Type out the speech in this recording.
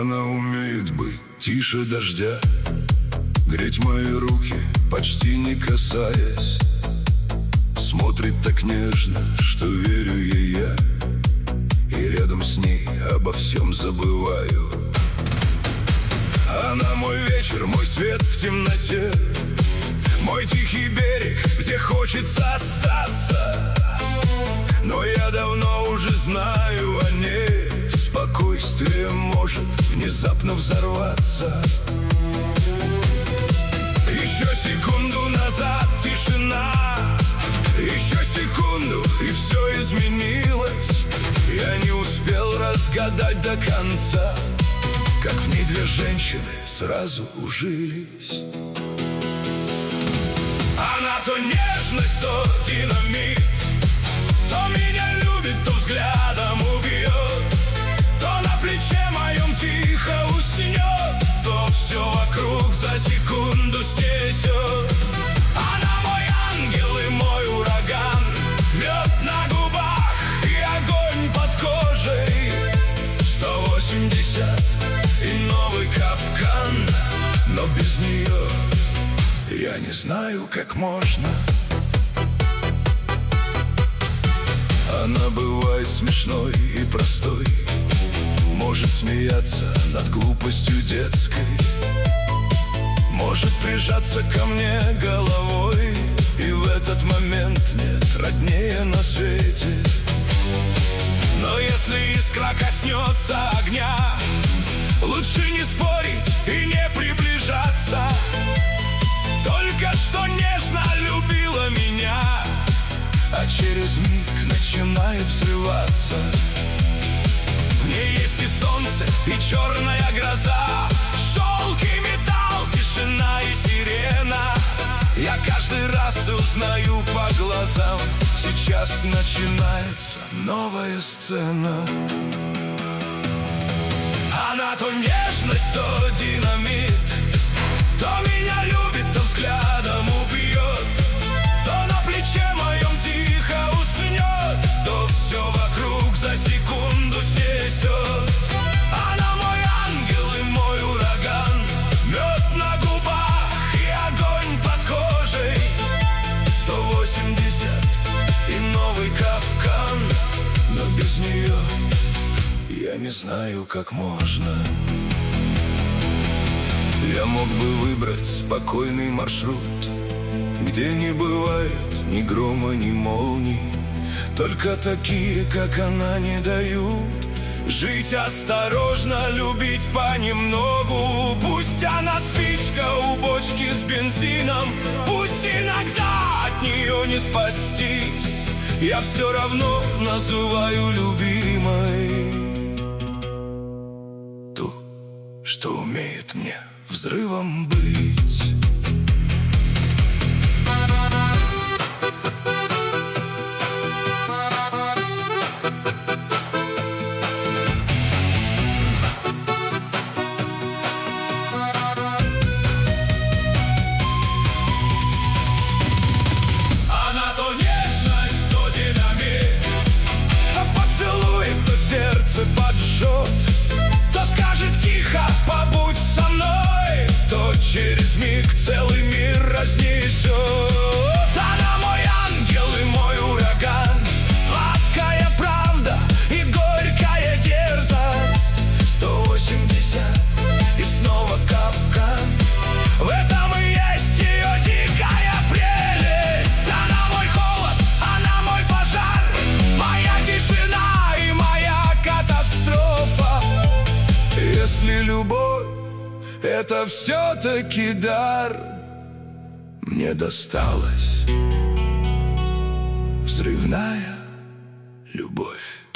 Она умеет быть тише дождя, греть мои руки, почти не касаясь. Смотрит так нежно, что верю ей я, и рядом с ней обо всем забываю. Она мой вечер, мой свет в темноте, мой тихий берег, где хочется остаться. Но я давно уже знаю о ней, спокойствие может внезапно взорваться. Еще секунду назад тишина, еще секунду, и все изменилось. Я не успел разгадать до конца, как в ней две женщины сразу ужились. Она то нежность, то динамит, то меня любит, то взглядом убьет, то на плече моем тихо уснет, то все вокруг за секунду снесет. Она мой ангел и мой ураган, мед на губах и огонь под кожей. 180 и новый капкан, но без нее я не знаю, как можно. Она бывает смешной и простой, может смеяться над глупостью детской, может прижаться ко мне головой, и в этот момент нет роднее на свете. Но если искра коснется огня, лучше не спорить и не приближаться. Только что нежно любила меня, а через миг начинает взрываться. В ней есть и солнце, и черная гроза, шелк и металл, тишина и сирена. Я каждый раз узнаю по глазам, сейчас начинается новая сцена. Она то нежность, то динамит, то меня любит, то взглядом убьет, то на плече моем тихо уснет, то все вокруг за секунду снесет. Она мой ангел и мой ураган, мед на губах и огонь под кожей. 180 и новый капкан, но без нее я не знаю, как можно. Я мог бы выбрать спокойный маршрут, где не бывает ни грома, ни молний. Только такие, как она, не дают жить осторожно, любить понемногу. Пусть она спичка у бочки с бензином, пусть иногда от нее не спастись, я все равно называю любимой ту, что умеет мне взрывом быть. Она то нежность, то динамит, то поцелует, то сердце поджжет, то скажет тихо, побудь со мной, то через миг целый мир разнесет. Она мой ангел и мой ураган, сладкая правда и горькая дерзость. 180 и снова капкан, в этом и есть ее дикая прелесть. Она мой холод, она мой пожар, моя тишина и моя катастрофа. Если любовь — это все-таки дар, мне досталась взрывная любовь.